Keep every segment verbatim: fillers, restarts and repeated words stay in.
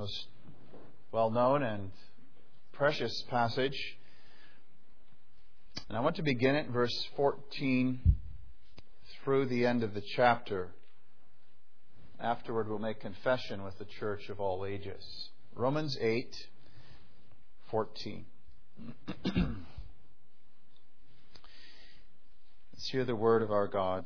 most well-known and precious passage. And I want to begin at verse fourteen through the end of the chapter. Afterward, we'll make confession with the church of all ages. Romans eight, fourteen. Let's hear the word of our God.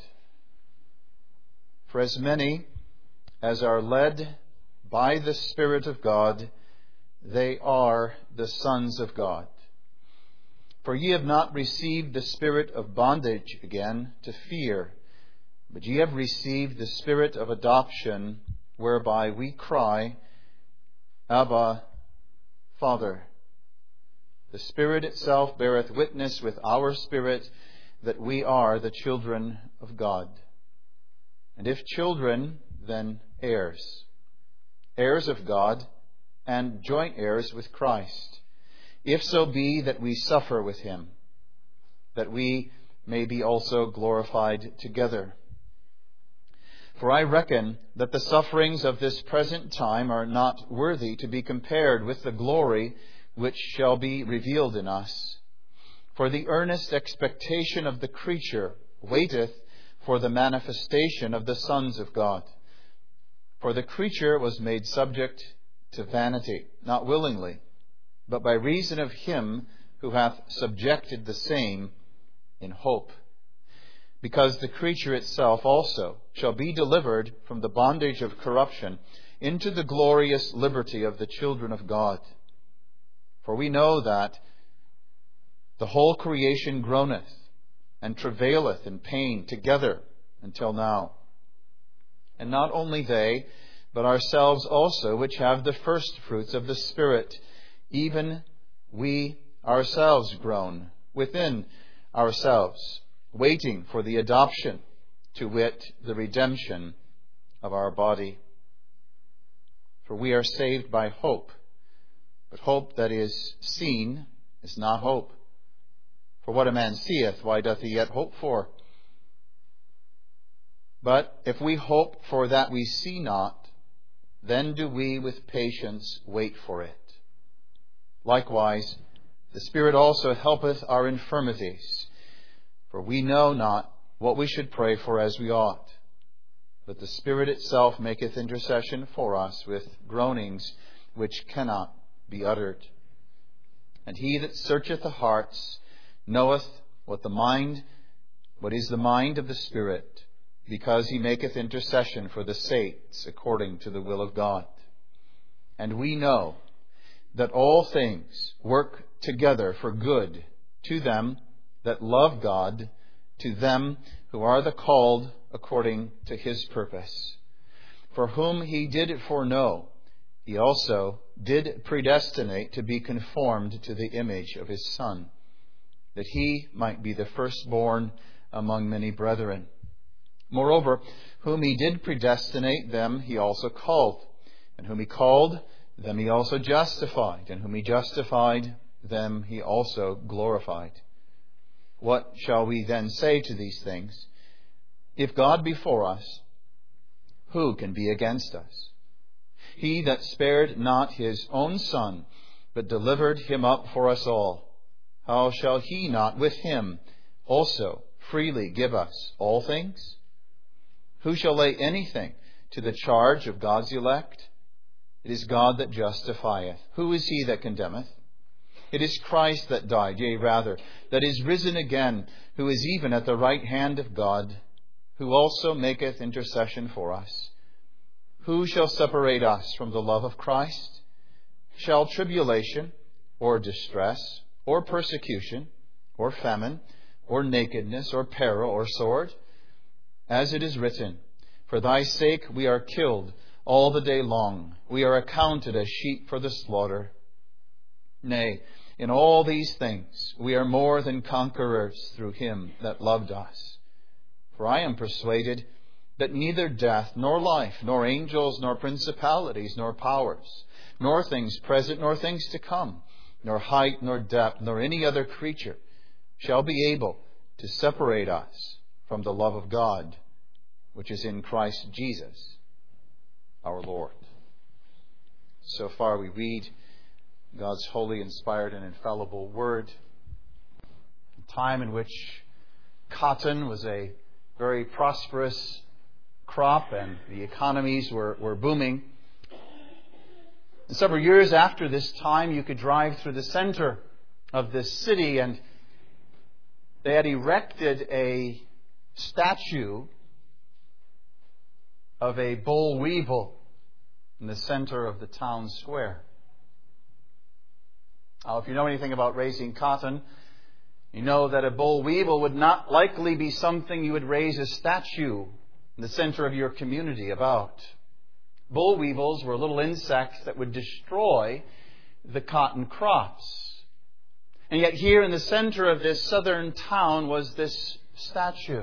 For as many as are led by the Spirit of God, they are the sons of God. For ye have not received the spirit of bondage again to fear, but ye have received the spirit of adoption, whereby we cry, Abba, Father. The Spirit itself beareth witness with our spirit that we are the children of God. And if children, then heirs, heirs of God, and joint heirs with Christ, if so be that we suffer with him, that we may be also glorified together. For I reckon that the sufferings of this present time are not worthy to be compared with the glory which shall be revealed in us. For the earnest expectation of the creature waiteth for the manifestation of the sons of God. For the creature was made subject to vanity, not willingly, but by reason of him who hath subjected the same in hope. Because the creature itself also shall be delivered from the bondage of corruption into the glorious liberty of the children of God. For we know that the whole creation groaneth and travaileth in pain together until now. And not only they, but ourselves also, which have the first fruits of the Spirit, even we ourselves groan within ourselves, waiting for the adoption, to wit, the redemption of our body. For we are saved by hope, but hope that is seen is not hope. For what a man seeth, why doth he yet hope for? But if we hope for that we see not, then do we with patience wait for it. Likewise, the Spirit also helpeth our infirmities. For we know not what we should pray for as we ought. But the Spirit itself maketh intercession for us with groanings which cannot be uttered. And he that searcheth the hearts knoweth what the mind, what is the mind of the Spirit, because he maketh intercession for the saints according to the will of God. And we know that all things work together for good to them that love God, to them who are the called according to his purpose. For whom he did foreknow, he also did predestinate to be conformed to the image of his Son, that he might be the firstborn among many brethren. Moreover, whom he did predestinate, them he also called. And whom he called, them he also justified. And whom he justified, them he also glorified. What shall we then say to these things? If God be for us, who can be against us? He that spared not his own Son, but delivered him up for us all, how shall he not with him also freely give us all things? Who shall lay anything to the charge of God's elect? It is God that justifieth. Who is he that condemneth? It is Christ that died, yea, rather, that is risen again, who is even at the right hand of God, who also maketh intercession for us. Who shall separate us from the love of Christ? Shall tribulation, or distress, or persecution, or famine, or nakedness, or peril, or sword? As it is written, For thy sake we are killed all the day long. We are accounted as sheep for the slaughter. Nay, in all these things we are more than conquerors through him that loved us. For I am persuaded that neither death, nor life, nor angels, nor principalities, nor powers, nor things present, nor things to come, nor height, nor depth, nor any other creature shall be able to separate us from the love of God, which is in Christ Jesus our Lord. So far we read God's holy, inspired, and infallible Word. A time in which cotton was a very prosperous crop and the economies were, were booming. And several years after this time, you could drive through the center of this city, and they had erected a statue of a boll weevil in the center of the town square. Now, if you know anything about raising cotton, you know that a boll weevil would not likely be something you would raise a statue in the center of your community about. Boll weevils were little insects that would destroy the cotton crops. And yet here in the center of this southern town was this statue.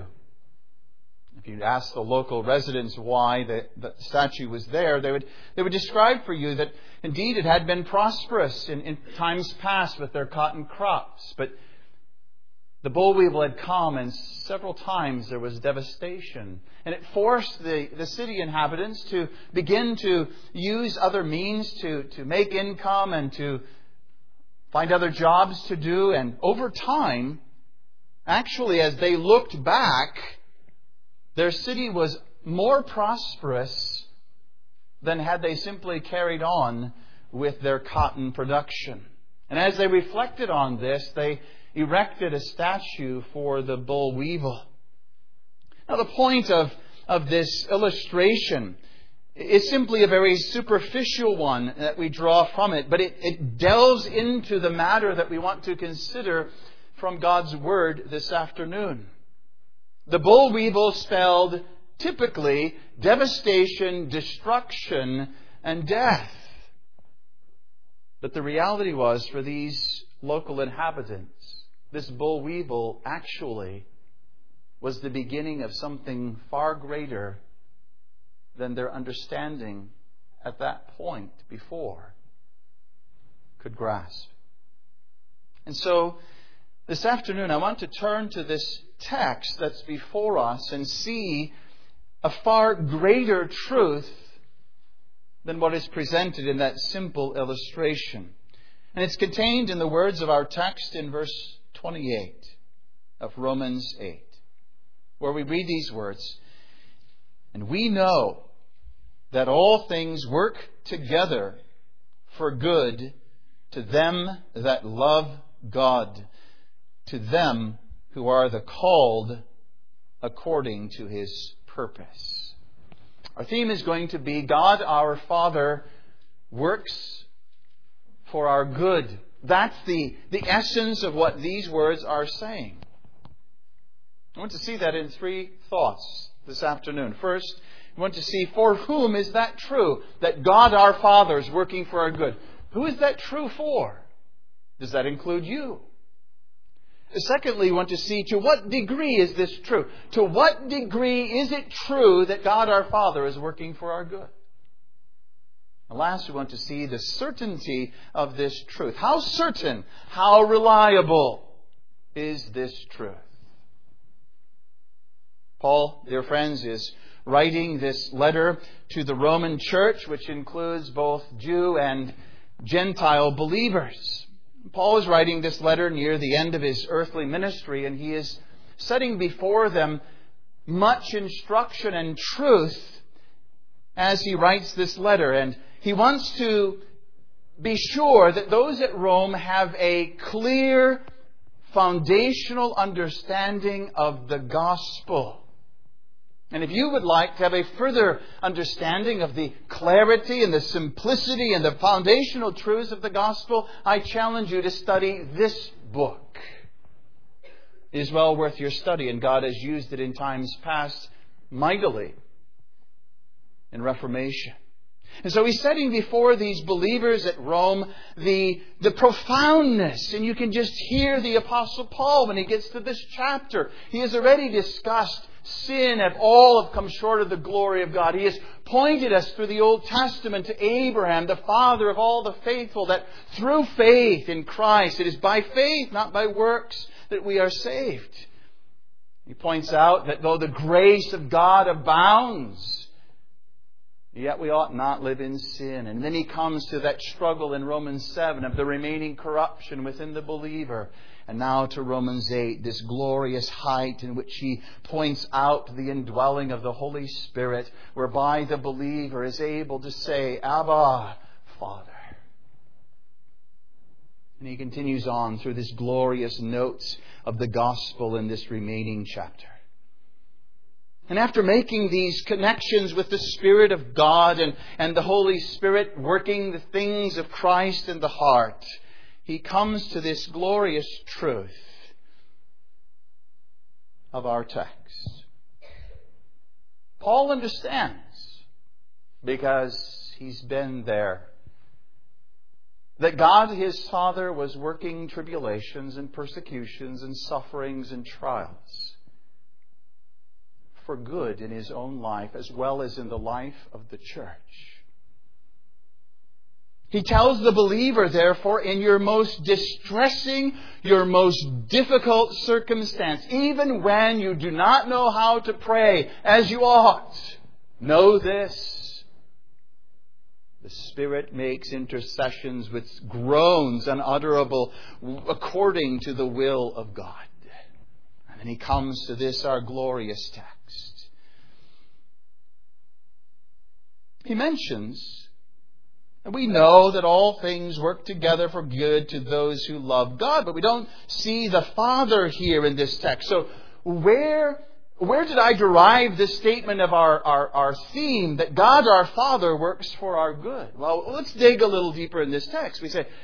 If you'd ask the local residents why the, the statue was there, they would they would describe for you that indeed it had been prosperous in, in times past with their cotton crops. But the boll weevil had come, and several times there was devastation. And it forced the, the city inhabitants to begin to use other means to, to make income and to find other jobs to do. And over time, actually, as they looked back, their city was more prosperous than had they simply carried on with their cotton production. And as they reflected on this, they erected a statue for the boll weevil. Now, the point of, of this illustration is simply a very superficial one that we draw from it, but it, it delves into the matter that we want to consider from God's Word this afternoon. The boll weevil spelled typically devastation, destruction, and death. But the reality was, for these local inhabitants, this boll weevil actually was the beginning of something far greater than their understanding at that point before could grasp. And so, this afternoon, I want to turn to this text that's before us and see a far greater truth than what is presented in that simple illustration. And it's contained in the words of our text in verse twenty-eight of Romans eight, where we read these words, "And we know that all things work together for good to them that love God, to them who are the called according to His purpose." Our theme is going to be God our Father works for our good. That's the, the essence of what these words are saying. I want to see that in three thoughts this afternoon. First, we want to see for whom is that true, that God our Father is working for our good. Who is that true for? Does that include you? Secondly, we want to see to what degree is this true? To what degree is it true that God our Father is working for our good? And last, we want to see the certainty of this truth. How certain, how reliable is this truth? Paul, dear friends, is writing this letter to the Roman church, which includes both Jew and Gentile believers. Paul is writing this letter near the end of his earthly ministry, and he is setting before them much instruction and truth as he writes this letter. And he wants to be sure that those at Rome have a clear, foundational understanding of the gospel. And if you would like to have a further understanding of the clarity and the simplicity and the foundational truths of the gospel, I challenge you to study this book. It is well worth your study, and God has used it in times past mightily in Reformation. And so he's setting before these believers at Rome the, the profoundness. And you can just hear the Apostle Paul when he gets to this chapter. He has already discussed sin and all have come short of the glory of God. He has pointed us through the Old Testament to Abraham, the father of all the faithful, that through faith in Christ, it is by faith, not by works, that we are saved. He points out that though the grace of God abounds, Yet we ought not live in sin. And then he comes to that struggle in Romans seven of the remaining corruption within the believer. And now to Romans eight, this glorious height in which he points out the indwelling of the Holy Spirit, whereby the believer is able to say, Abba, Father. And he continues on through this glorious notes of the gospel in this remaining chapter. And after making these connections with the Spirit of God and, and the Holy Spirit working the things of Christ in the heart, he comes to this glorious truth of our text. Paul understands, because he's been there, that God his Father was working tribulations and persecutions and sufferings and trials for good in his own life as well as in the life of the church. He tells the believer, therefore, in your most distressing, your most difficult circumstance, even when you do not know how to pray as you ought, know this: the Spirit makes intercessions with groans unutterable according to the will of God. And then he comes to this, our glorious text. He mentions, and we know that all things work together for good to those who love God, but we don't see the Father here in this text. So where, where did I derive this statement of our, our, our theme that God our Father works for our good? Well, let's dig a little deeper in this text. We say,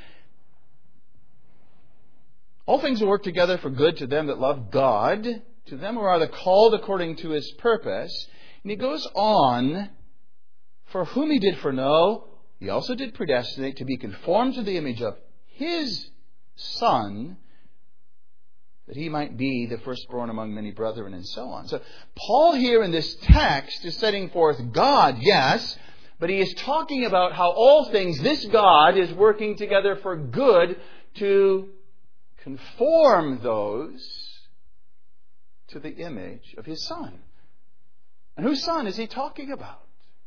all things will work together for good to them that love God, to them who are the called according to his purpose. And he goes on, for whom he did foreknow, he also did predestinate to be conformed to the image of his Son, that he might be the firstborn among many brethren, and so on. So Paul here in this text is setting forth God, yes, but he is talking about how all things, this God is working together for good to conform those to the image of his Son. And whose Son is he talking about?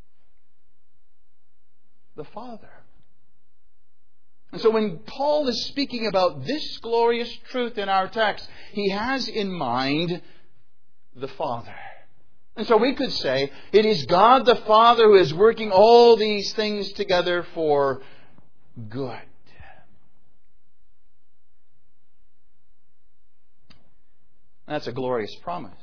The Father. And so when Paul is speaking about this glorious truth in our text, he has in mind the Father. And so we could say it is God the Father who is working all these things together for good. That's a glorious promise.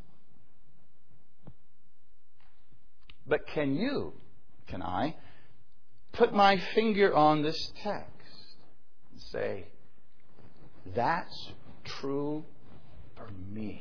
But can you, can I, put my finger on this text and say, that's true for me?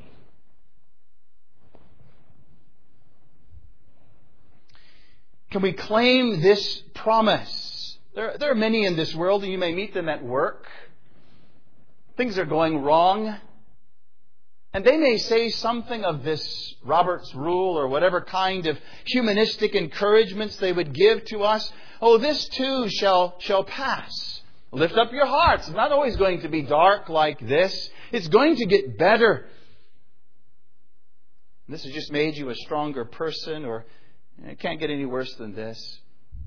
Can we claim this promise? There, there are many in this world, and you may meet them at work. Things are going wrong. And they may say something of this Robert's Rule or whatever kind of humanistic encouragements they would give to us. Oh, this too shall, shall pass. Lift up your hearts. It's not always going to be dark like this. It's going to get better. This has just made you a stronger person, or it can't get any worse than this.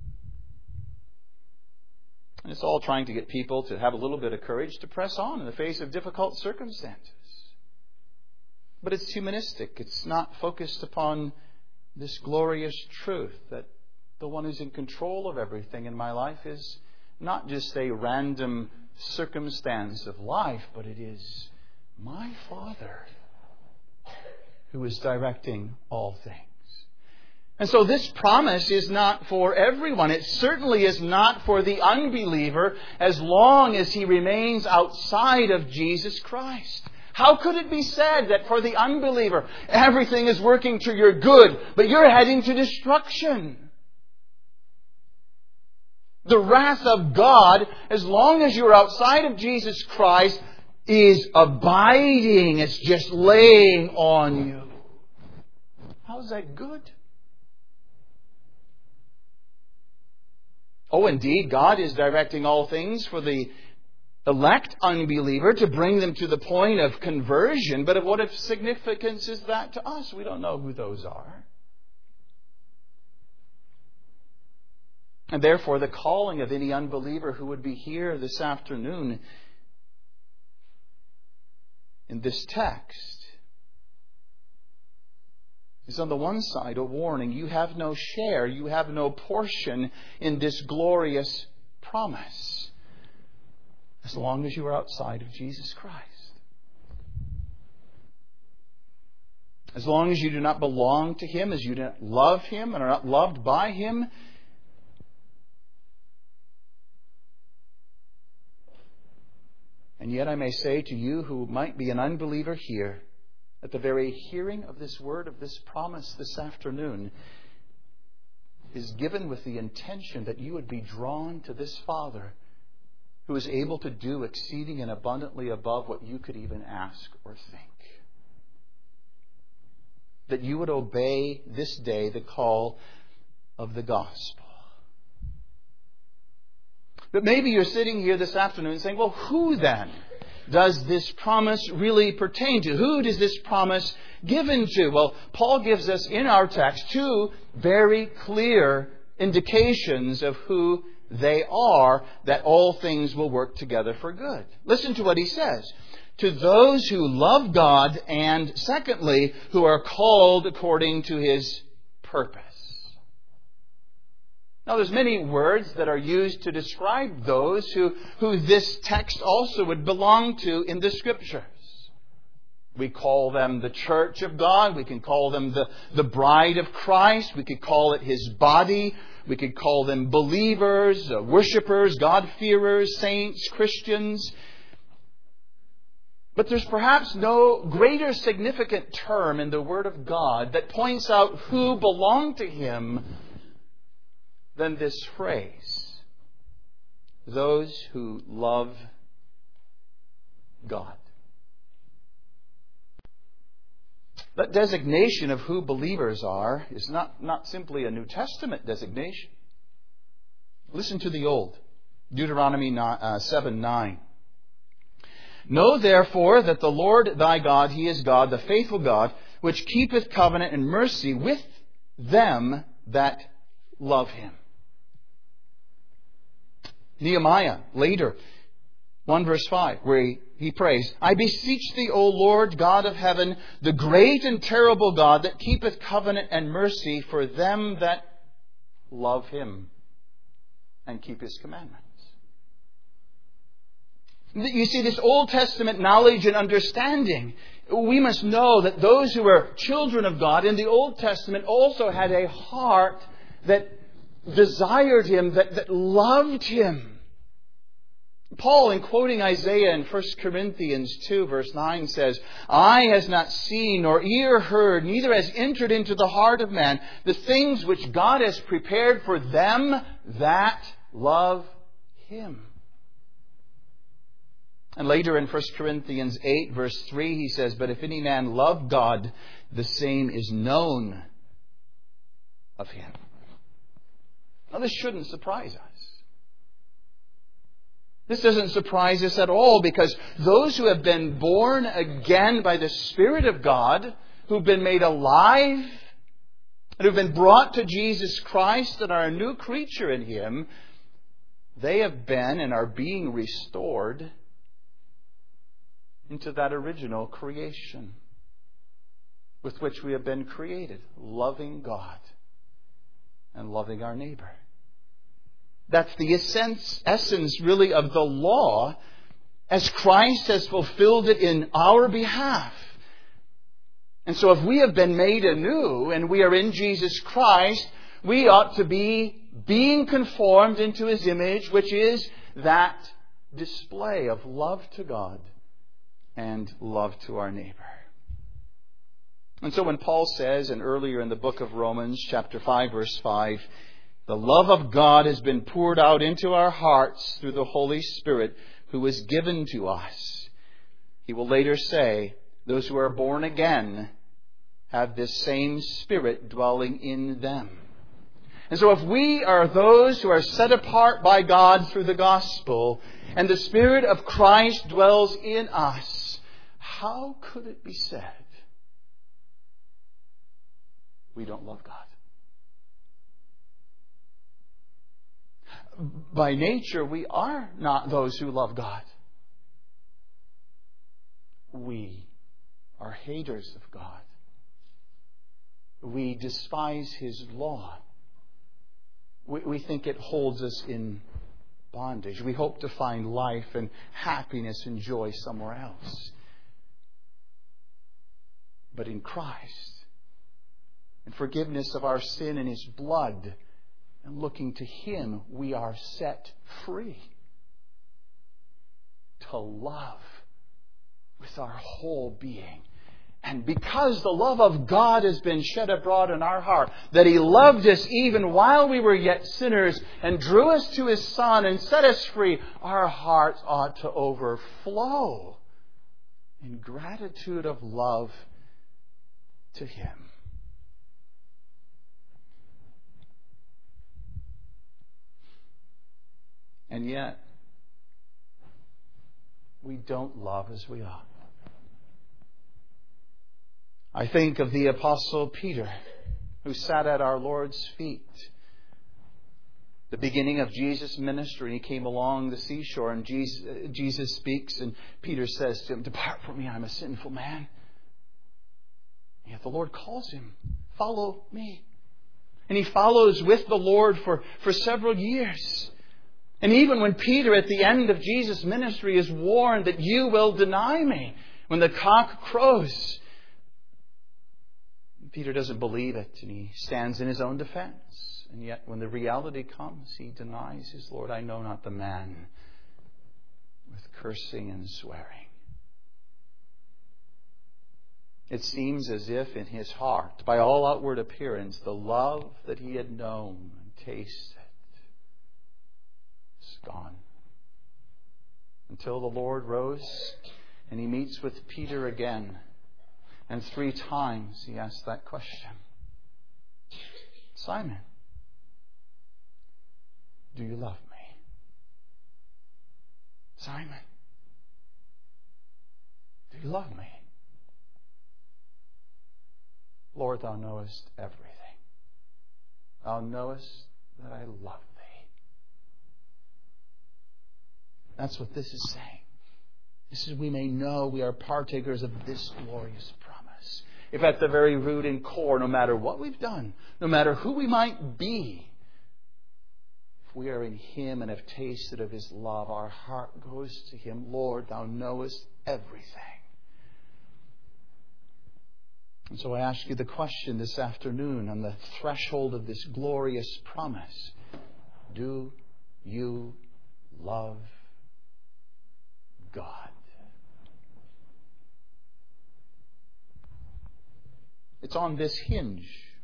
And it's all trying to get people to have a little bit of courage to press on in the face of difficult circumstances. But it's humanistic. It's not focused upon this glorious truth that the one who's in control of everything in my life is not just a random circumstance of life, but it is my Father who is directing all things. And so this promise is not for everyone. It certainly is not for the unbeliever as long as he remains outside of Jesus Christ. How could it be said that for the unbeliever everything is working to your good, but you're heading to destruction? The wrath of God, as long as you're outside of Jesus Christ, is abiding. It's just laying on you. How's that good? Oh, indeed, God is directing all things for the elect unbeliever to bring them to the point of conversion. But of what of significance is that to us? We don't know who those are. And therefore, the calling of any unbeliever who would be here this afternoon in this text is, on the one side, a warning. You have no share, you have no portion in this glorious promise as long as you are outside of Jesus Christ. As long as you do not belong to Him, as you do not love Him and are not loved by Him, and yet I may say to you who might be an unbeliever here, at the very hearing of this word, of this promise this afternoon, is given with the intention that you would be drawn to this Father who is able to do exceeding and abundantly above what you could even ask or think. That you would obey this day the call of the gospel. But maybe you're sitting here this afternoon saying, well, who then does this promise really pertain to? Who does this promise given to? Well, Paul gives us in our text two very clear indications of who they are, that all things will work together for good. Listen to what he says. To those who love God, and secondly, who are called according to His purpose. Now, there's many words that are used to describe those who, who this text also would belong to in the Scriptures. We call them the church of God. We can call them the, the bride of Christ. We could call it His body. We could call them believers, uh, worshippers, God-fearers, saints, Christians. But there's perhaps no greater significant term in the Word of God that points out who belong to Him than this phrase. Those who love God. That designation of who believers are is not, not simply a New Testament designation. Listen to the Old. Deuteronomy seven nine. Know therefore that the Lord thy God, He is God, the faithful God, which keepeth covenant and mercy with them that love Him. Nehemiah, later, one verse five, where he, he prays, I beseech thee, O Lord God of heaven, the great and terrible God that keepeth covenant and mercy for them that love Him and keep His commandments. You see, this Old Testament knowledge and understanding, we must know that those who were children of God in the Old Testament also had a heart that desired Him, that, that loved Him. Paul, in quoting Isaiah in First Corinthians two, verse nine, says, Eye has not seen, nor ear heard, neither has entered into the heart of man the things which God has prepared for them that love Him. And later in First Corinthians eight, verse three, he says, But if any man love God, the same is known of Him. Now, this shouldn't surprise us. This doesn't surprise us at all, because those who have been born again by the Spirit of God, who've been made alive, and who've been brought to Jesus Christ and are a new creature in Him, they have been and are being restored into that original creation with which we have been created, loving God and loving our neighbor. That's the essence, essence really of the law as Christ has fulfilled it in our behalf. And so if we have been made anew and we are in Jesus Christ, we ought to be being conformed into His image, which is that display of love to God and love to our neighbor. And so when Paul says, and earlier in the book of Romans, chapter five, verse five, the love of God has been poured out into our hearts through the Holy Spirit who is given to us. He will later say, those who are born again have this same Spirit dwelling in them. And so if we are those who are set apart by God through the gospel, and the Spirit of Christ dwells in us, how could it be said we don't love God? by nature, we are not those who love God. We are haters of God. We despise His law. We, we think it holds us in bondage. We hope to find life and happiness and joy somewhere else. But in Christ, in forgiveness of our sin in His blood, and looking to Him, we are set free to love with our whole being. And because the love of God has been shed abroad in our heart, that He loved us even while we were yet sinners and drew us to His Son and set us free, our hearts ought to overflow in gratitude of love to Him. And yet, we don't love as we ought. I think of the Apostle Peter, who sat at our Lord's feet. The beginning of Jesus' ministry, he came along the seashore, and Jesus, Jesus speaks, and Peter says to him, "Depart from me, I'm a sinful man." And yet the Lord calls him, "Follow me." And he follows with the Lord for, for several years. And even when Peter, at the end of Jesus' ministry, is warned that you will deny me when the cock crows, Peter doesn't believe it, and he stands in his own defense. And yet when the reality comes, he denies his Lord. "I know not the man," with cursing and swearing. It seems as if in his heart, by all outward appearance, the love that he had known and tasted is gone. Until the Lord rose and he meets with Peter again. And three times he asks that question. "Simon, do you love me? Simon, do you love me? Lord, thou knowest everything. Thou knowest that I love thee." That's what this is saying. This is, we may know we are partakers of this glorious promise. If at the very root and core, no matter what we've done, no matter who we might be, if we are in Him and have tasted of His love, our heart goes to Him. "Lord, thou knowest everything." And so I ask you the question this afternoon on the threshold of this glorious promise. Do you love God? It's on this hinge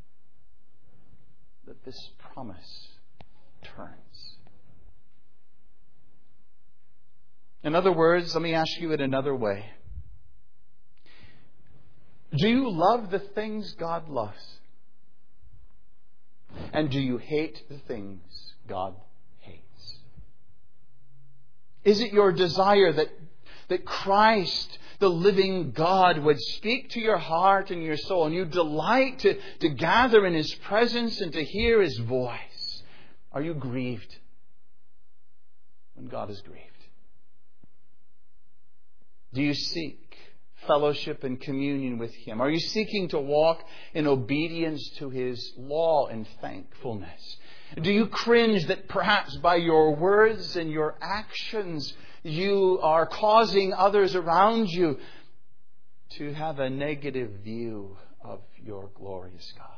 that this promise turns. In other words, let me ask you it another way. Do you love the things God loves? And do you hate the things God hates? Is it your desire that, that Christ, the living God, would speak to your heart and your soul, and you delight to, to gather in His presence and to hear His voice? Are you grieved when God is grieved? Do you seek fellowship and communion with Him? Are you seeking to walk in obedience to His law and thankfulness? Do you cringe that perhaps by your words and your actions you are causing others around you to have a negative view of your glorious God?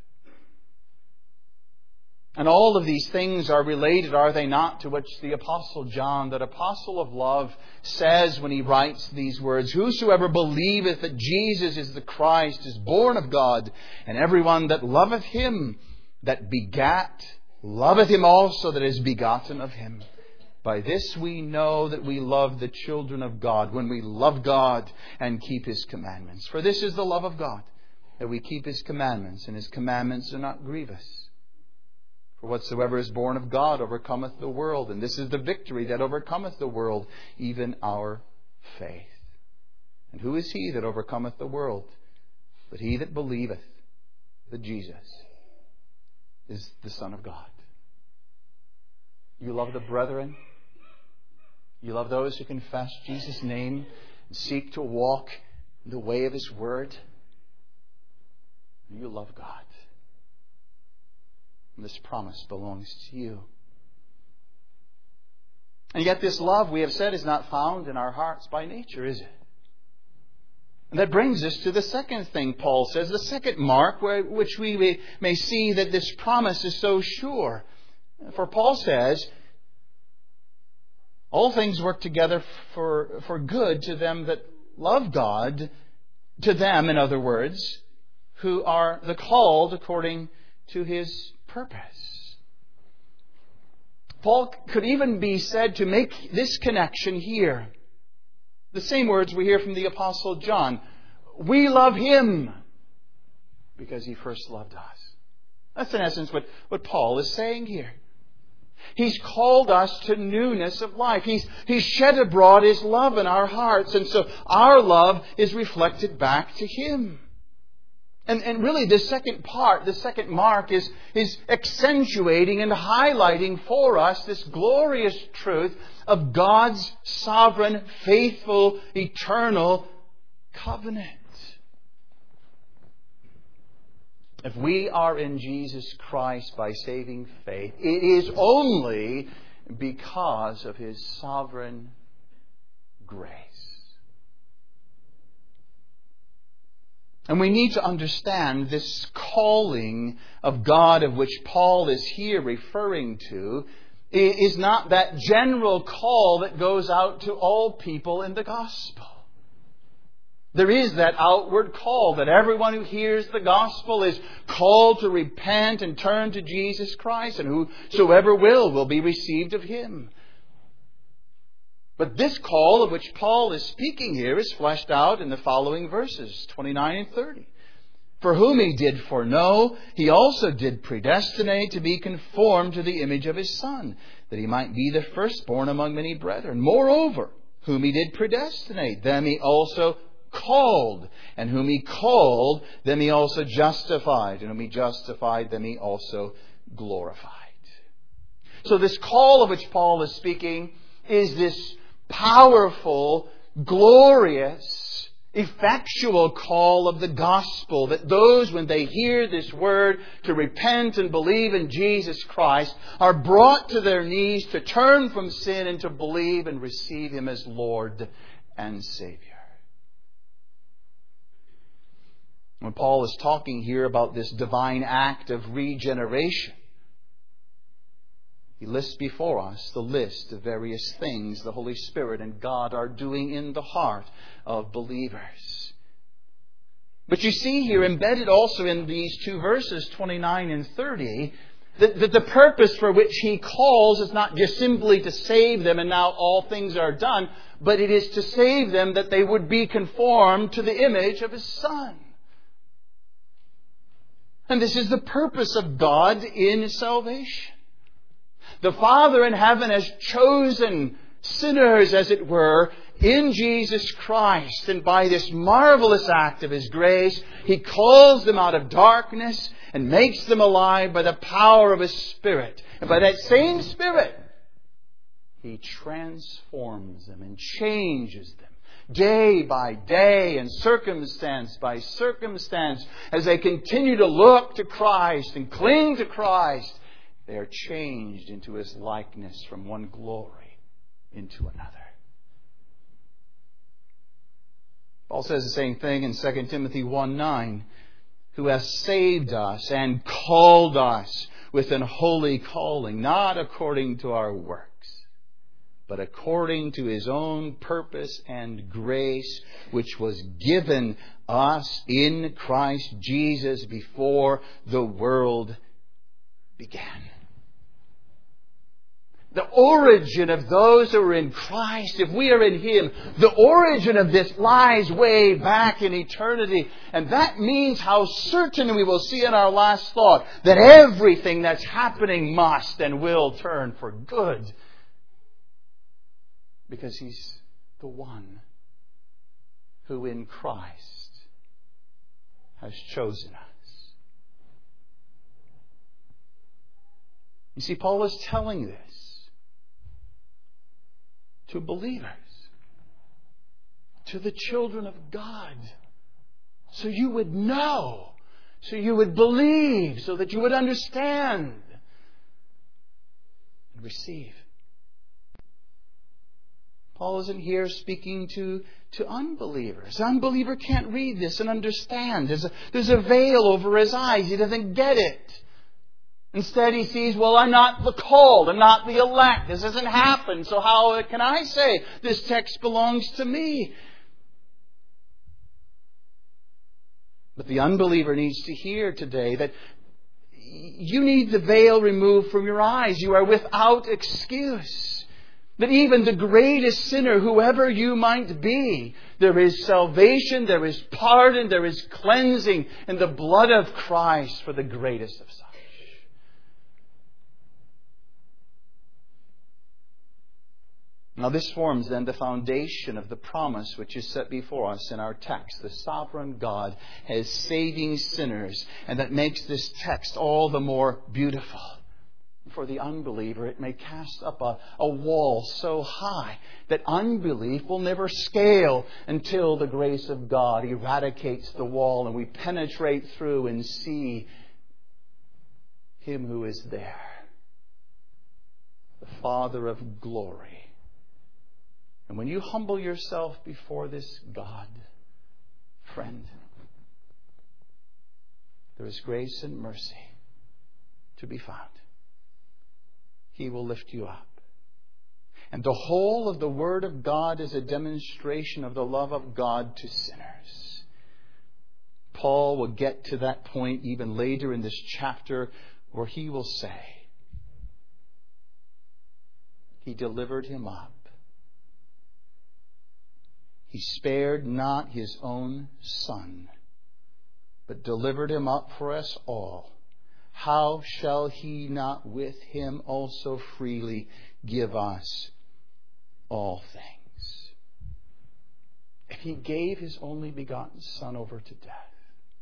And all of these things are related, are they not, to which the Apostle John, that apostle of love, says when he writes these words: "Whosoever believeth that Jesus is the Christ is born of God, and everyone that loveth Him that begat, loveth Him also that is begotten of Him. By this we know that we love the children of God, when we love God and keep His commandments. For this is the love of God, that we keep His commandments, and His commandments are not grievous. For whatsoever is born of God overcometh the world, and this is the victory that overcometh the world, even our faith. And who is he that overcometh the world? But he that believeth that Jesus is the Son of God." You love the brethren. You love those who confess Jesus' name and seek to walk in the way of His Word. You love God. And this promise belongs to you. And yet this love, we have said, is not found in our hearts by nature, is it? And that brings us to the second thing Paul says, the second mark, where, which we may, may see that this promise is so sure. For Paul says, all things work together for, for good to them that love God, to them, in other words, who are the called according to His purpose. Paul could even be said to make this connection here. The same words we hear from the Apostle John. We love Him because He first loved us. That's in essence what, what Paul is saying here. He's called us to newness of life. He's, he's shed abroad His love in our hearts. And so our love is reflected back to Him. And, and really the second part, the second mark is, is accentuating and highlighting for us this glorious truth of God's sovereign, faithful, eternal covenant. If we are in Jesus Christ by saving faith, it is only because of His sovereign grace. And we need to understand this calling of God of which Paul is here referring to is not that general call that goes out to all people in the gospel. There is that outward call that everyone who hears the gospel is called to repent and turn to Jesus Christ, and whosoever will, will be received of Him. But this call of which Paul is speaking here is fleshed out in the following verses, twenty-nine and thirty. For whom He did foreknow, He also did predestinate to be conformed to the image of His Son, that He might be the firstborn among many brethren. Moreover, whom He did predestinate, them He also called. And whom He called, them He also justified. And whom He justified, them He also glorified. So this call of which Paul is speaking is this powerful, glorious, effectual call of the gospel, that those, when they hear this word to repent and believe in Jesus Christ, are brought to their knees to turn from sin and to believe and receive Him as Lord and Savior. When Paul is talking here about this divine act of regeneration, he lists before us the list of various things the Holy Spirit and God are doing in the heart of believers. But you see here, embedded also in these two verses, twenty-nine and thirty, that, that the purpose for which He calls is not just simply to save them and now all things are done, but it is to save them that they would be conformed to the image of His Son. And this is the purpose of God in salvation. The Father in heaven has chosen sinners, as it were, in Jesus Christ. And by this marvelous act of His grace, He calls them out of darkness and makes them alive by the power of His Spirit. And by that same Spirit, He transforms them and changes them day by day and circumstance by circumstance. As they continue to look to Christ and cling to Christ, they are changed into His likeness from one glory into another. Paul says the same thing in Second Timothy one nine. Who has saved us and called us with an holy calling, not according to our works, but according to His own purpose and grace, which was given us in Christ Jesus before the world began. The origin of those who are in Christ, if we are in Him, the origin of this lies way back in eternity. And that means how certain we will see in our last thought that everything that's happening must and will turn for good. Because He's the one who in Christ has chosen us. You see, Paul is telling this to believers, to the children of God. So you would know, so you would believe, so that you would understand and receive. Paul isn't here speaking to, to unbelievers. An unbeliever can't read this and understand. There's a, there's a veil over his eyes. He doesn't get it. Instead he sees, well, I'm not the called. I'm not the elect. This hasn't happened. So how can I say this text belongs to me? But the unbeliever needs to hear today that you need the veil removed from your eyes. You are without excuse. That even the greatest sinner, whoever you might be, there is salvation, there is pardon, there is cleansing in the blood of Christ for the greatest of such. Now this forms then the foundation of the promise which is set before us in our text. The sovereign God has saving sinners, and that makes this text all the more beautiful. For the unbeliever, it may cast up a, a wall so high that unbelief will never scale until the grace of God eradicates the wall and we penetrate through and see Him who is there, the Father of glory. And when you humble yourself before this God, friend, there is grace and mercy to be found. He will lift you up. And the whole of the Word of God is a demonstration of the love of God to sinners. Paul will get to that point even later in this chapter where he will say, He delivered him up. He spared not His own Son, but delivered Him up for us all. How shall He not with Him also freely give us all things? If He gave His only begotten Son over to death,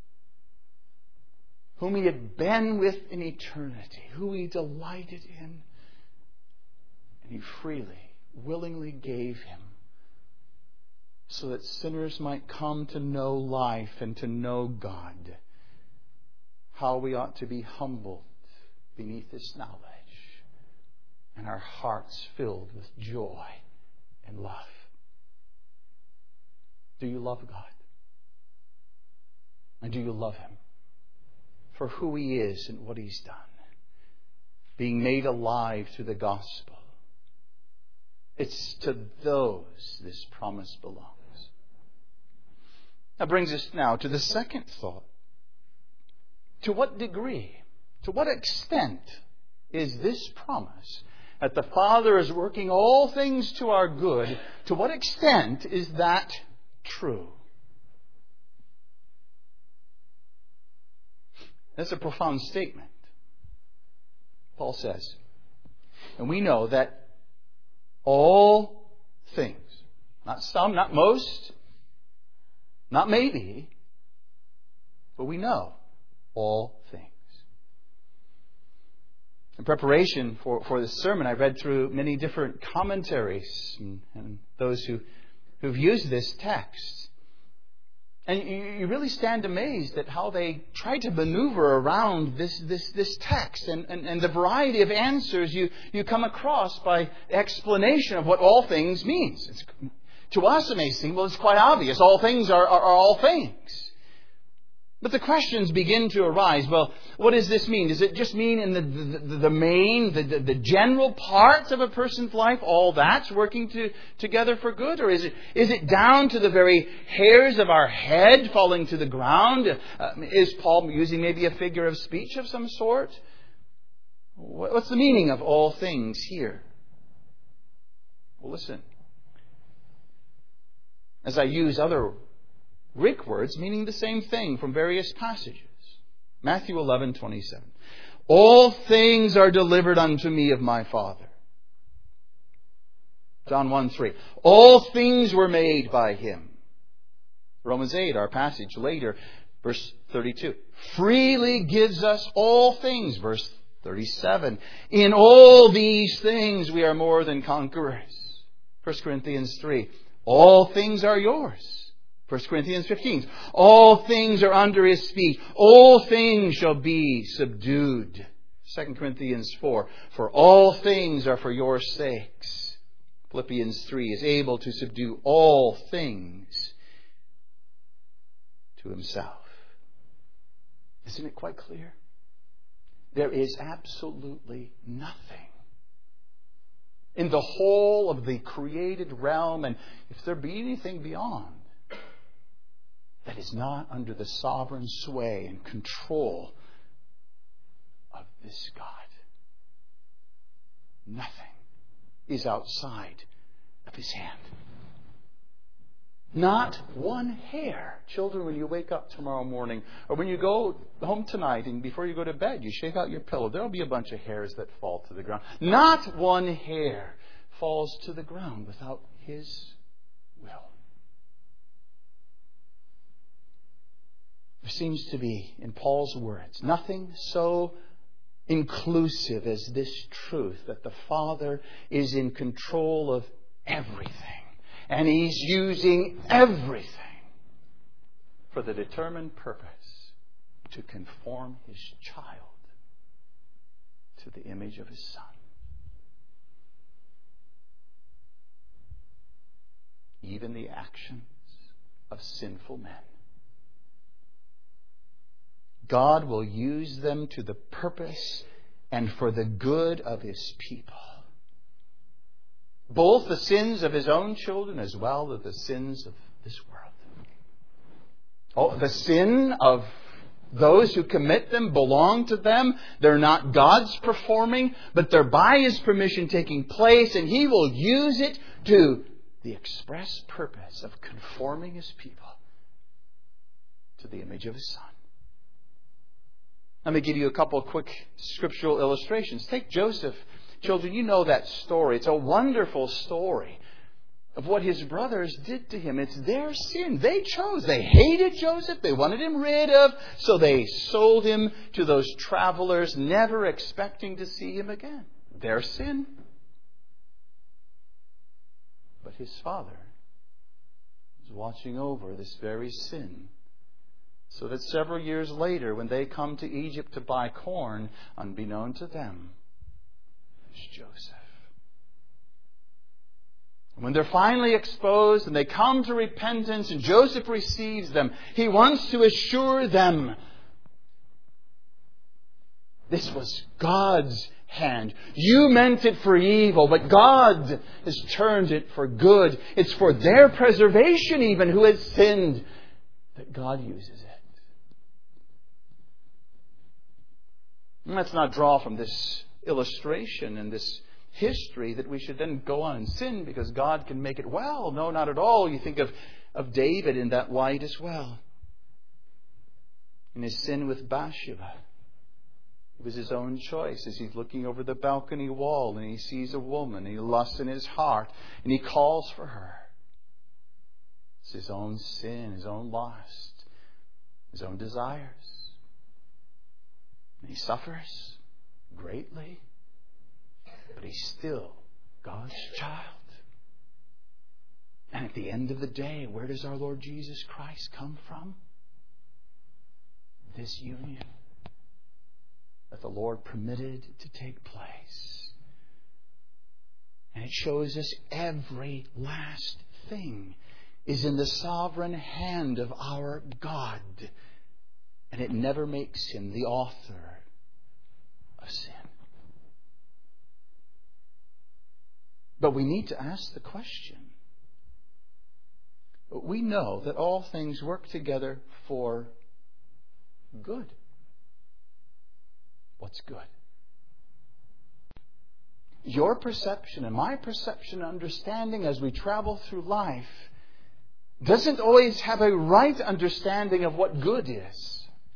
whom He had been with in eternity, who He delighted in, and He freely, willingly gave Him, so that sinners might come to know life and to know God, how we ought to be humbled beneath this knowledge and our hearts filled with joy and love. Do you love God? And do you love Him for who He is and what He's done? Being made alive through the gospel. It's to those this promise belongs. That brings us now to the second thought. To what degree, to what extent is this promise that the Father is working all things to our good, to what extent is that true? That's a profound statement. Paul says, and we know that all things, not some, not most, not maybe, but we know all things. In preparation for, for this sermon, I read through many different commentaries and, and those who, who've used this text. And you, you really stand amazed at how they try to maneuver around this, this, this text and, and, and the variety of answers you, you come across by explanation of what all things means. It's, to us it may seem, well, it's quite obvious. All things are, are, are all things. But the questions begin to arise. Well, what does this mean? Does it just mean in the the, the main, the, the, the general parts of a person's life, all that's working to, together for good? Or is it is it down to the very hairs of our head falling to the ground? Uh, is Paul using maybe a figure of speech of some sort? What's the meaning of all things here? Well, listen. As I use other Greek words meaning the same thing from various passages. Matthew eleven twenty-seven. All things are delivered unto me of my Father. John one three. All things were made by Him. Romans eight, our passage later, verse thirty-two. Freely gives us all things. Verse thirty-seven. In all these things we are more than conquerors. First Corinthians three, all things are yours. First Corinthians fifteen, all things are under His feet. All things shall be subdued. Second Corinthians four, for all things are for your sakes. Philippians three, is able to subdue all things to Himself. Isn't it quite clear? There is absolutely nothing in the whole of the created realm, and if there be anything beyond, that is not under the sovereign sway and control of this God. Nothing is outside of His hand. Not one hair. Children, when you wake up tomorrow morning, or when you go home tonight and before you go to bed, you shake out your pillow, there will be a bunch of hairs that fall to the ground. Not one hair falls to the ground without His will. There seems to be, in Paul's words, nothing so inclusive as this truth that the Father is in control of everything. And He's using everything for the determined purpose to conform His child to the image of His Son. Even the actions of sinful men, God will use them to the purpose and for the good of His people. Both the sins of His own children as well as the sins of this world. Oh, the sin of those who commit them belong to them. They're not God's performing, but they're by His permission taking place, and He will use it to the express purpose of conforming His people to the image of His Son. Let me give you a couple of quick scriptural illustrations. Take Joseph. Children, you know that story. It's a wonderful story of what his brothers did to him. It's their sin. They chose. They hated Joseph. They wanted him rid of. So they sold him to those travelers, never expecting to see him again. Their sin. But his father was watching over this very sin, so that several years later, when they come to Egypt to buy corn, unbeknown to them, there's Joseph. And when they're finally exposed and they come to repentance and Joseph receives them, he wants to assure them this was God's hand. You meant it for evil, but God has turned it for good. It's for their preservation even who has sinned that God uses it. And let's not draw from this illustration and this history that we should then go on and sin because God can make it well. No, not at all. You think of, of David in that light as well. In his sin with Bathsheba. It was his own choice as he's looking over the balcony wall and he sees a woman and he lusts in his heart and he calls for her. It's his own sin, his own lust, his own desires. And he suffers greatly, but he's still God's child. And at the end of the day, where does our Lord Jesus Christ come from? This union that the Lord permitted to take place. And it shows us every last thing is in the sovereign hand of our God. And it never makes Him the author of sin. But we need to ask the question. We know that all things work together for good. What's good? Your perception and my perception and understanding as we travel through life doesn't always have a right understanding of what good is.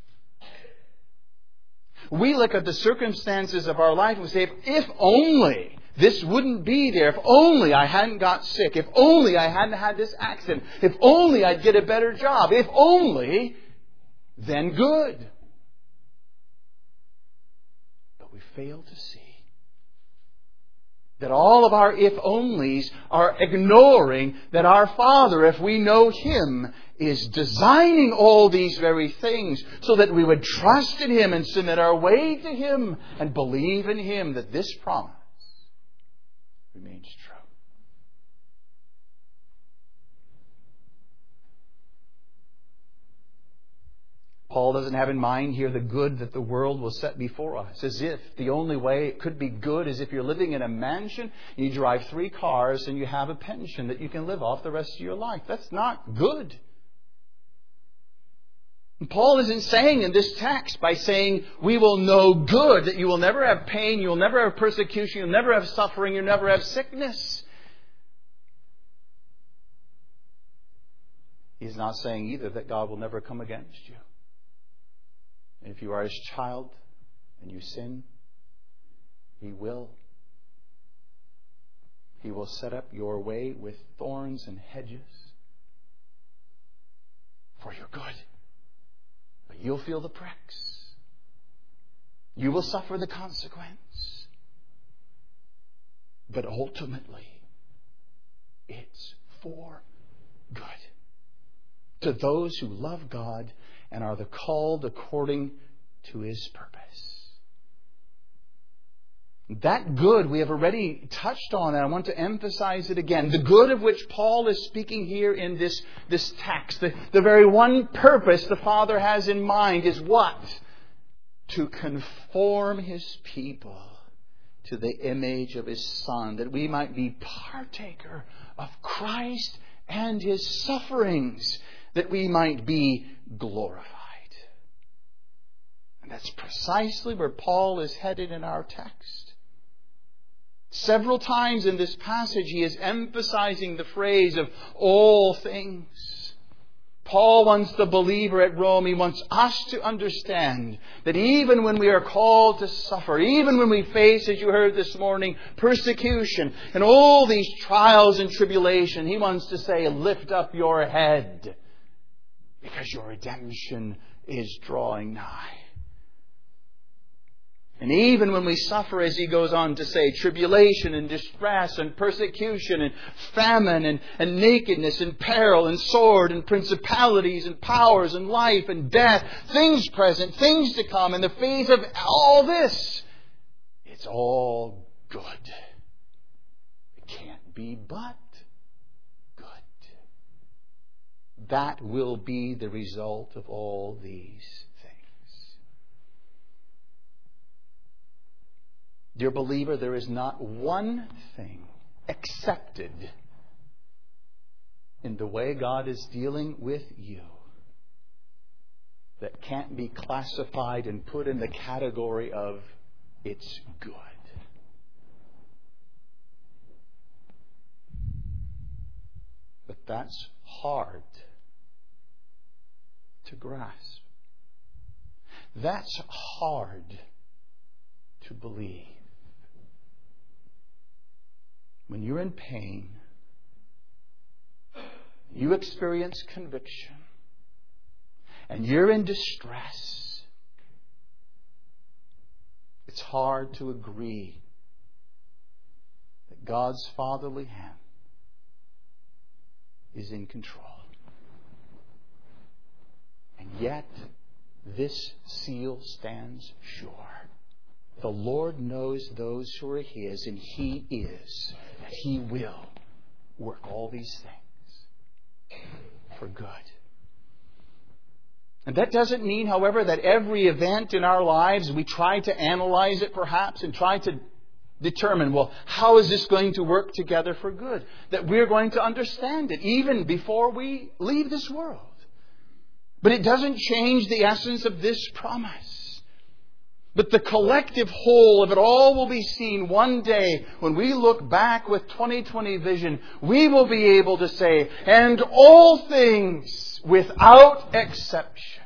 We look at the circumstances of our life and we say, if, if only this wouldn't be there, if only I hadn't got sick, if only I hadn't had this accident, if only I'd get a better job, if only, then good. But we fail to see That all of our if-onlys are ignoring that our Father, if we know Him, is designing all these very things so that we would trust in Him and submit our way to Him and believe in Him that this promise remains true. Paul doesn't have in mind here the good that the world will set before us, as if the only way it could be good is if you're living in a mansion, and you drive three cars, and you have a pension that you can live off the rest of your life. That's not good. And Paul isn't saying in this text by saying we will know good, that you will never have pain, you will never have persecution, you'll never have suffering, you'll never have sickness. He's not saying either that God will never come against you. If you are His child and you sin, He will. He will set up your way with thorns and hedges for your good. But you'll feel the pricks. You will suffer the consequence. But ultimately, it's for good. To those who love God and are the called according to His purpose. That good we have already touched on, and I want to emphasize it again. The good of which Paul is speaking here in this, this text, the, the very one purpose the Father has in mind is what? To conform His people to the image of His Son, that we might be partaker of Christ and His sufferings, that we might be glorified. And that's precisely where Paul is headed in our text. Several times in this passage he is emphasizing the phrase of all things. Paul wants the believer at Rome, he wants us to understand that even when we are called to suffer, even when we face, as you heard this morning, persecution and all these trials and tribulation, he wants to say, lift up your head, because your redemption is drawing nigh. And even when we suffer, as he goes on to say, tribulation and distress and persecution and famine and, and nakedness and peril and sword and principalities and powers and life and death, things present, things to come, in the face of all this, it's all good. It can't be but good. That will be the result of all these things. Dear believer, there is not one thing accepted in the way God is dealing with you that can't be classified and put in the category of it's good. But that's hard to grasp. That's hard to believe. When you're in pain, you experience conviction, and you're in distress, it's hard to agree that God's fatherly hand is in control. And yet, this seal stands sure. The Lord knows those who are His, and He is, and He will work all these things for good. And that doesn't mean, however, that every event in our lives, we try to analyze it perhaps and try to determine, well, how is this going to work together for good? That we're going to understand it even before we leave this world. But it doesn't change the essence of this promise. But the collective whole of it all will be seen one day when we look back with twenty twenty vision. We will be able to say, and all things without exception,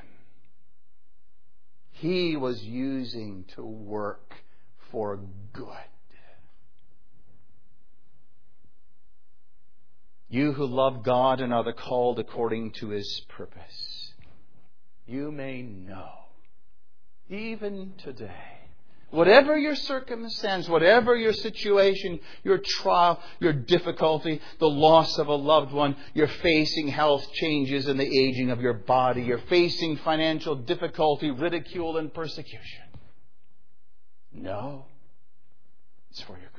He was using to work for good. You who love God and are the called according to His purpose, you may know, even today, Whatever your circumstance, whatever your situation, your trial, your difficulty, the loss of a loved one, you're facing health changes and the aging of your body, you're facing financial difficulty, ridicule, and persecution. No, it's for your good.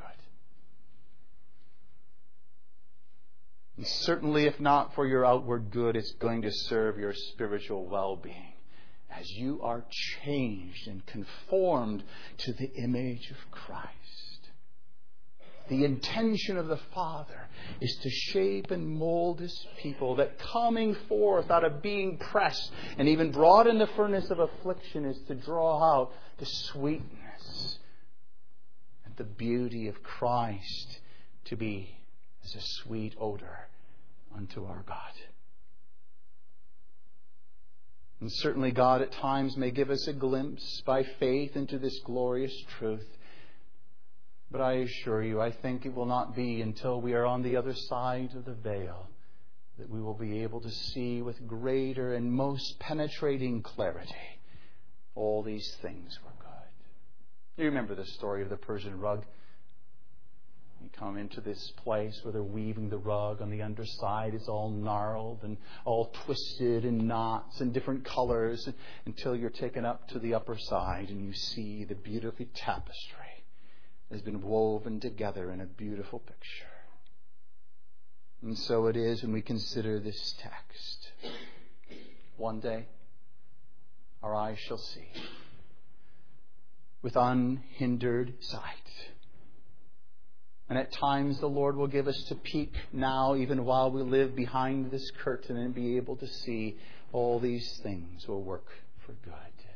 And certainly, if not for your outward good, it's going to serve your spiritual well-being, as you are changed and conformed to the image of Christ. The intention of the Father is to shape and mold His people, that coming forth out of being pressed and even brought in the furnace of affliction is to draw out the sweetness and the beauty of Christ, to be as a sweet odor unto our God. And certainly God at times may give us a glimpse by faith into this glorious truth. But I assure you, I think it will not be until we are on the other side of the veil that we will be able to see with greater and most penetrating clarity all these things were good. You remember the story of the Persian rug? You come into this place where they're weaving the rug on the underside. It's all gnarled and all twisted in knots and different colors, until you're taken up to the upper side and you see the beautiful tapestry has been woven together in a beautiful picture. And so it is when we consider this text. One day our eyes shall see with unhindered sight. And at times the Lord will give us to peek now, even while we live behind this curtain, and be able to see all these things will work for good.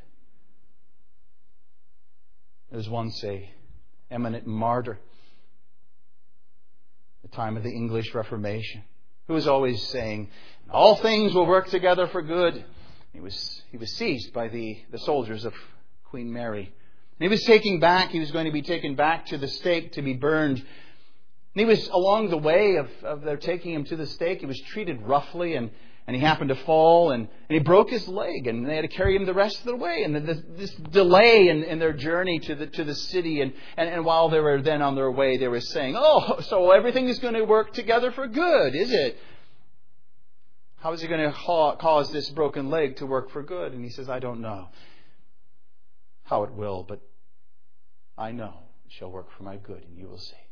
There was once a eminent martyr at the time of the English Reformation, who was always saying, all things will work together for good. He was he was seized by the, the soldiers of Queen Mary. And he was taking back, he was going to be taken back to the stake to be burned. And he was along the way of, of their taking him to the stake. He was treated roughly, and, and he happened to fall, and, and he broke his leg, and they had to carry him the rest of the way. And this, this delay in, in their journey to the to the city, and, and, and while they were then on their way, they were saying, oh, so everything is going to work together for good, is it? How is he going to ha- cause this broken leg to work for good? And he says, I don't know how it will, but I know it shall work for my good, and you will see.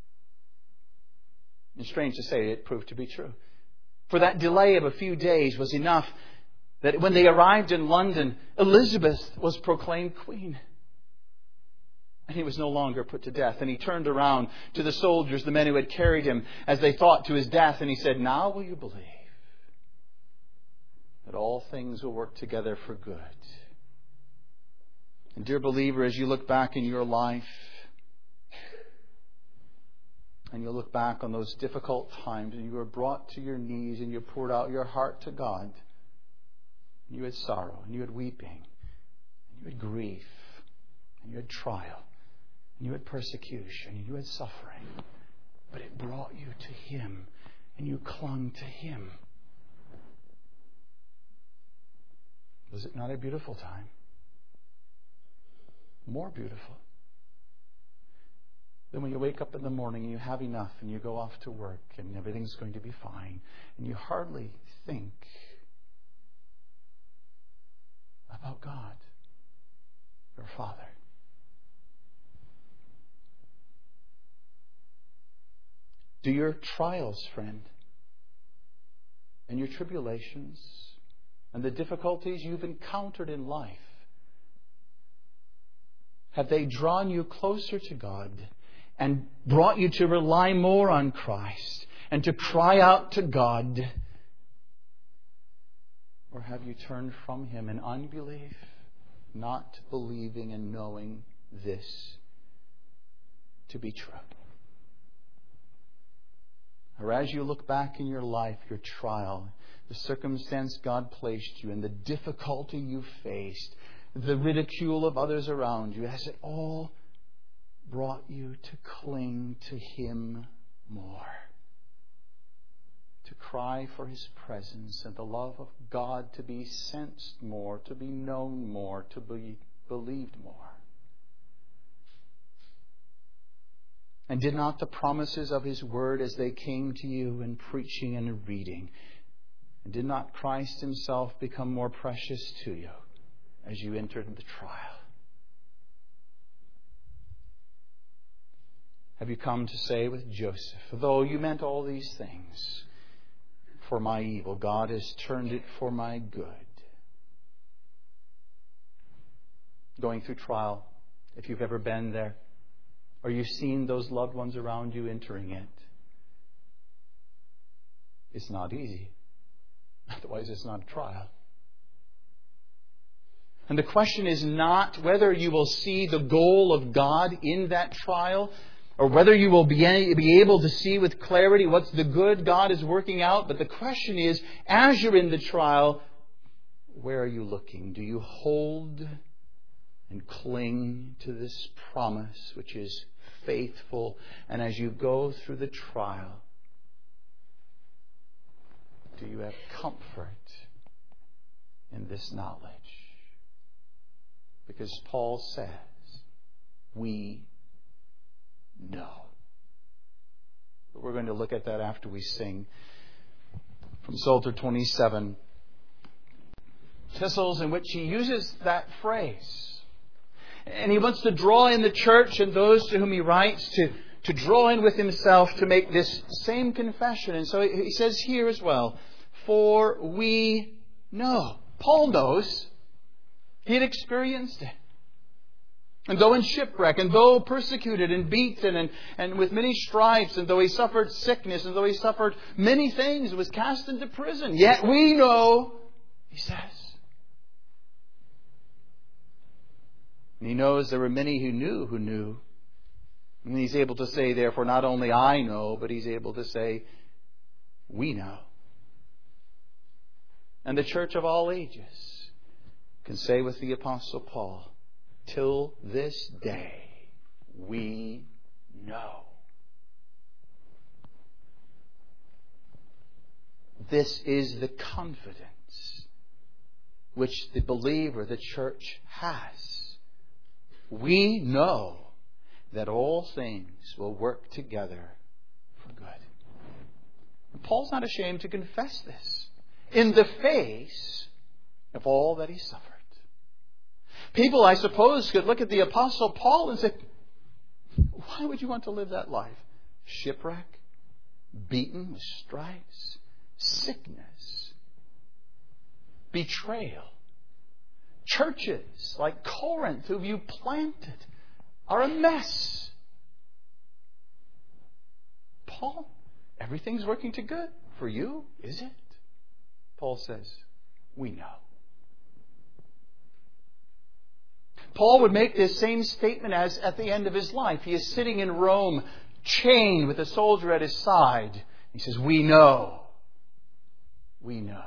And strange to say, it proved to be true. For that delay of a few days was enough that when they arrived in London, Elizabeth was proclaimed queen. And he was no longer put to death. And he turned around to the soldiers, the men who had carried him, as they thought to his death, and he said, now will you believe that all things will work together for good? And dear believer, as you look back in your life, and you look back on those difficult times, and you were brought to your knees, and you poured out your heart to God, and you had sorrow, and you had weeping, and you had grief, and you had trial, and you had persecution, and you had suffering, but it brought you to Him, and you clung to Him. Was it not a beautiful time? More beautiful than when you wake up in the morning and you have enough and you go off to work and everything's going to be fine, and you hardly think about God, your Father. Do your trials, friend, and your tribulations and the difficulties you've encountered in life, have they drawn you closer to God and brought you to rely more on Christ and to cry out to God? Or have you turned from Him in unbelief, not believing and knowing this to be true? Or as you look back in your life, your trial, the circumstance God placed you in, the difficulty you faced, the ridicule of others around you, has it all brought you to cling to Him more? To cry for His presence and the love of God to be sensed more, to be known more, to be believed more? And did not the promises of His Word as they came to you in preaching and reading, and did not Christ Himself become more precious to you as you entered the trial? Have you come to say with Joseph, though you meant all these things for my evil, God has turned it for my good? Going through trial, if you've ever been there, or you've seen those loved ones around you entering it, it's not easy. Otherwise, it's not a trial. And the question is not whether you will see the goal of God in that trial, or whether you will be able to see with clarity what's the good God is working out. But the question is, as you're in the trial, where are you looking? Do you hold and cling to this promise which is faithful? And as you go through the trial, do you have comfort in this knowledge? Because Paul says, we know. But we're going to look at that after we sing from Psalter twenty-seven. Epistles in which he uses that phrase. And he wants to draw in the church and those to whom he writes to, to draw in with himself to make this same confession. And so he says here as well, for we know. Paul knows. He had experienced it. And though in shipwreck, and though persecuted and beaten, and, and with many stripes, and though he suffered sickness, and though he suffered many things, was cast into prison, yet we know, he says. And he knows there were many who knew who knew. And he's able to say, therefore, not only I know, but he's able to say, we know. And the church of all ages can say with the Apostle Paul, till this day, we know. This is the confidence which the believer, the church, has. We know that all things will work together for good. And Paul's not ashamed to confess this in the face of all that he suffered. People, I suppose, could look at the Apostle Paul and say, why would you want to live that life? Shipwreck, beaten with stripes, sickness, betrayal. Churches like Corinth, who you planted, are a mess. Paul, everything's working to good for you, is it? Paul says, we know. Paul would make this same statement as at the end of his life. He is sitting in Rome, chained with a soldier at his side. He says, we know. We know.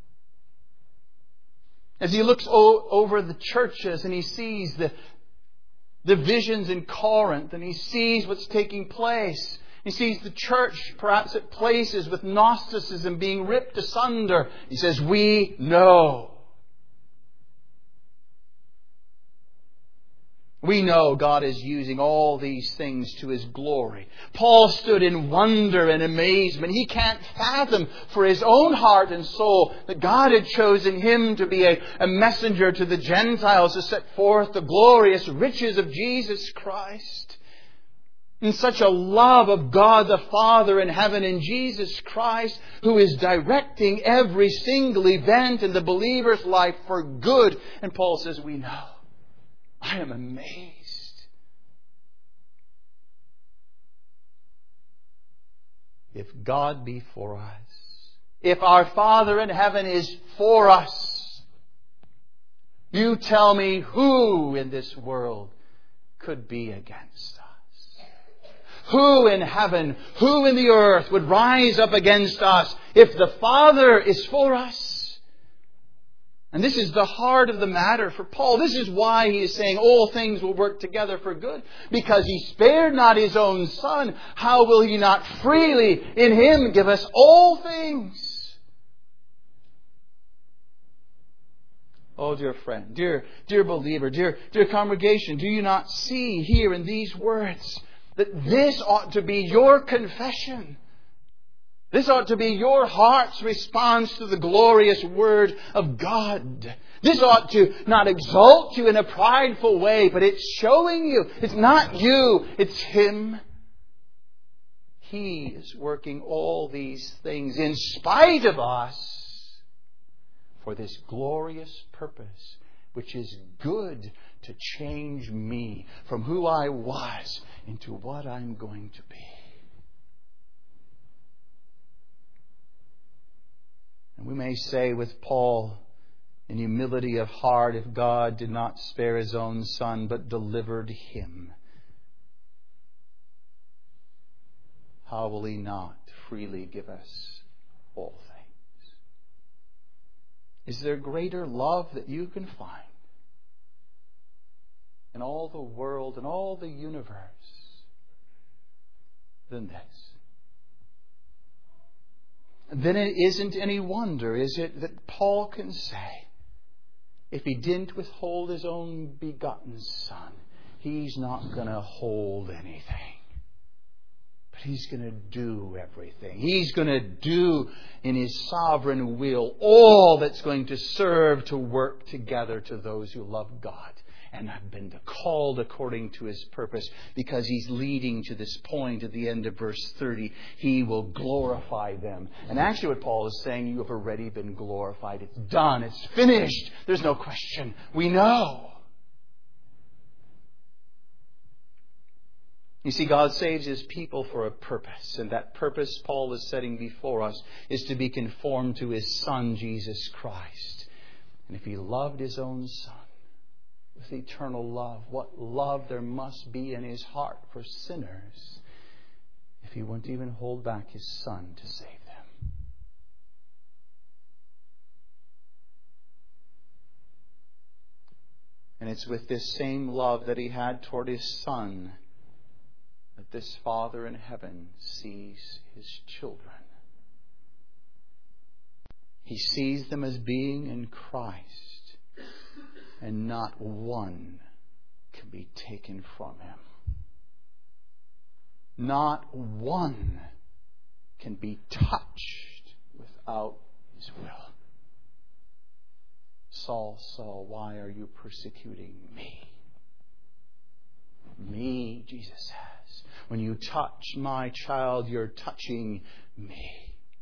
As he looks o- over the churches and he sees the, the visions in Corinth and he sees what's taking place. He sees the church perhaps at places with Gnosticism being ripped asunder. He says, we know. We know God is using all these things to His glory. Paul stood in wonder and amazement. He can't fathom for his own heart and soul that God had chosen him to be a, a messenger to the Gentiles to set forth the glorious riches of Jesus Christ. And such a love of God the Father in heaven and Jesus Christ, who is directing every single event in the believer's life for good. And Paul says, we know. I am amazed. If God be for us, if our Father in heaven is for us, you tell me who in this world could be against us? Who in heaven, who in the earth would rise up against us if the Father is for us? And this is the heart of the matter for Paul. This is why he is saying all things will work together for good. Because He spared not His own Son. How will He not freely in Him give us all things? Oh, dear friend, dear, dear believer, dear, dear congregation, do you not see here in these words that this ought to be your confession. This ought to be your heart's response to the glorious Word of God. This ought to not exalt you in a prideful way, but it's showing you it's not you, it's Him. He is working all these things in spite of us for this glorious purpose, which is good to change me from who I was into what I'm going to be. And we may say with Paul, in humility of heart, if God did not spare His own Son, but delivered Him, how will He not freely give us all things? Is there greater love that you can find in all the world and all the universe than this? Then it isn't any wonder, is it, that Paul can say, if He didn't withhold His own begotten Son, He's not going to hold anything. But He's going to do everything. He's going to do in His sovereign will all that's going to serve to work together to those who love God and have been called according to His purpose, because He's leading to this point at the end of verse thirty. He will glorify them. And actually what Paul is saying, you have already been glorified. It's done. It's finished. There's no question. We know. You see, God saves His people for a purpose. And that purpose Paul is setting before us is to be conformed to His Son, Jesus Christ. And if He loved His own Son with eternal love, what love there must be in His heart for sinners if He wouldn't even hold back His Son to save them. And it's with this same love that He had toward His Son that this Father in heaven sees His children. He sees them as being in Christ, and not one can be taken from Him. Not one can be touched without His will. Saul, Saul, why are you persecuting me? Me, Jesus says. When you touch my child, you're touching me.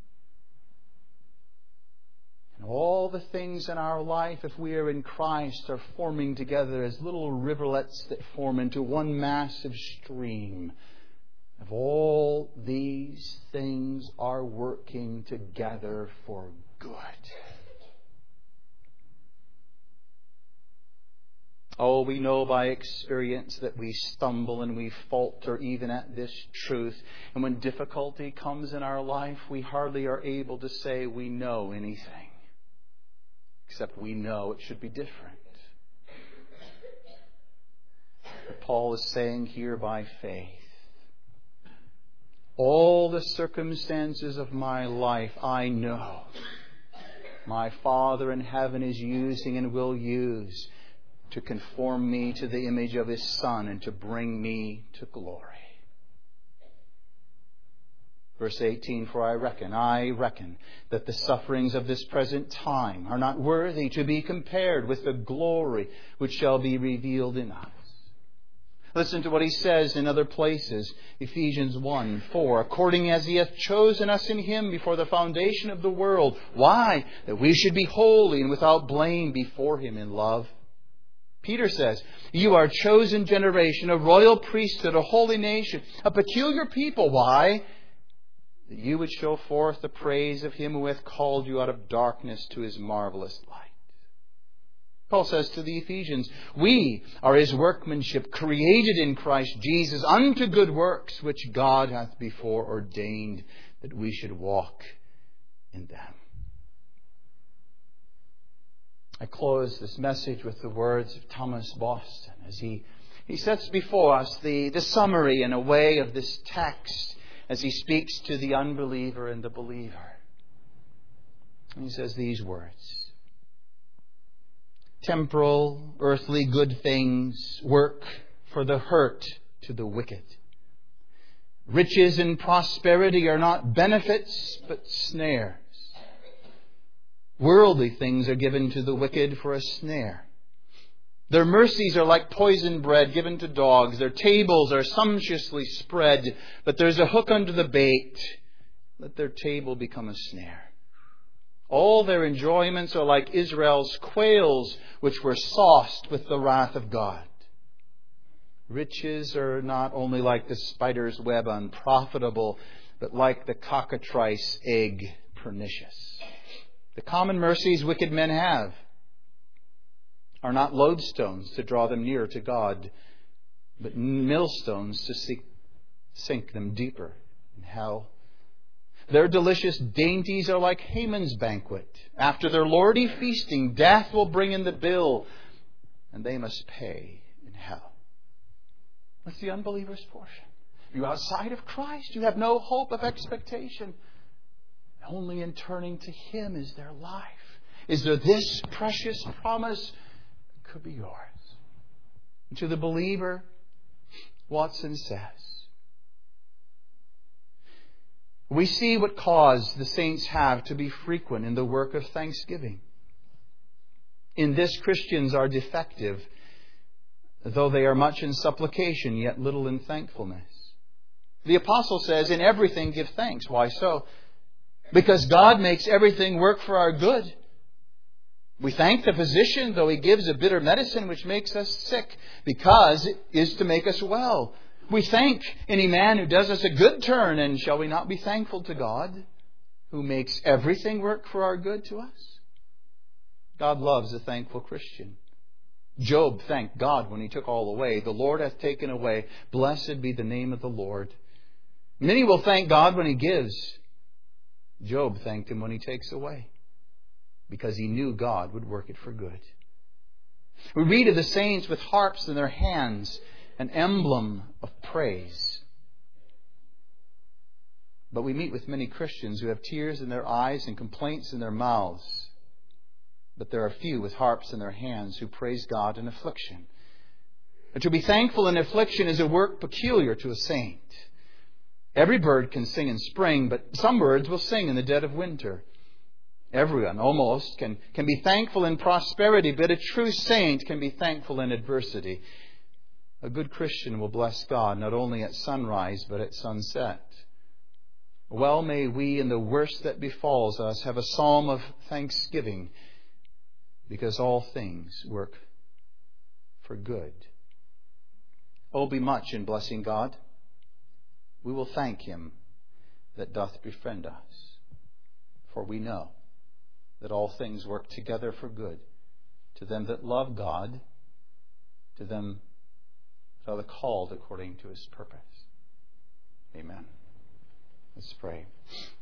And all the things in our life, if we are in Christ, are forming together as little rivulets that form into one massive stream. Of all these things are working together for good. Oh, we know by experience that we stumble and we falter even at this truth. And when difficulty comes in our life, we hardly are able to say we know anything. Except we know it should be different. But Paul is saying here by faith, all the circumstances of my life I know my Father in heaven is using and will use to conform me to the image of His Son and to bring me to glory. Verse eighteen, for I reckon, I reckon that the sufferings of this present time are not worthy to be compared with the glory which shall be revealed in us. Listen to what he says in other places. Ephesians one four, according as He hath chosen us in Him before the foundation of the world. Why? That we should be holy and without blame before Him in love. Peter says, you are a chosen generation, a royal priesthood, a holy nation, a peculiar people. Why? That you would show forth the praise of Him who hath called you out of darkness to His marvelous light. Paul says to the Ephesians, we are His workmanship, created in Christ Jesus unto good works, which God hath before ordained that we should walk in them. I close this message with the words of Thomas Boston as he, he sets before us the, the summary in a way of this text as he speaks to the unbeliever and the believer. And he says these words. Temporal, earthly good things work for the hurt to the wicked. Riches and prosperity are not benefits, but snares. Worldly things are given to the wicked for a snare. Their mercies are like poisoned bread given to dogs. Their tables are sumptuously spread, but there's a hook under the bait. Let their table become a snare. All their enjoyments are like Israel's quails, which were sauced with the wrath of God. Riches are not only like the spider's web unprofitable, but like the cockatrice egg pernicious. The common mercies wicked men have are not lodestones to draw them nearer to God, but millstones to seek, sink them deeper in hell. Their delicious dainties are like Haman's banquet. After their lordy feasting, death will bring in the bill, and they must pay in hell. That's the unbeliever's portion. You outside of Christ, you have no hope of expectation. Only in turning to Him is there life. Is there this precious promise? It could be yours. And to the believer, Watson says, we see what cause the saints have to be frequent in the work of thanksgiving. In this, Christians are defective, though they are much in supplication, yet little in thankfulness. The apostle says, in everything give thanks. Why so? Because God makes everything work for our good. We thank the physician, though he gives a bitter medicine which makes us sick, because it is to make us well. We thank any man who does us a good turn, and shall we not be thankful to God, who makes everything work for our good to us? God loves a thankful Christian. Job thanked God when he took all away. The Lord hath taken away. Blessed be the name of the Lord. Many will thank God when He gives. Job thanked Him when He takes away, because he knew God would work it for good. We read of the saints with harps in their hands, an emblem of praise. But we meet with many Christians who have tears in their eyes and complaints in their mouths. But there are few with harps in their hands who praise God in affliction. And to be thankful in affliction is a work peculiar to a saint. Every bird can sing in spring, but some birds will sing in the dead of winter. Everyone, almost, can, can be thankful in prosperity, but a true saint can be thankful in adversity. A good Christian will bless God not only at sunrise, but at sunset. Well may we, in the worst that befalls us, have a psalm of thanksgiving, because all things work for good. Oh, be much in blessing God. We will thank Him that doth befriend us, for we know that all things work together for good to them that love God, to them that are called according to His purpose. Amen. Let's pray.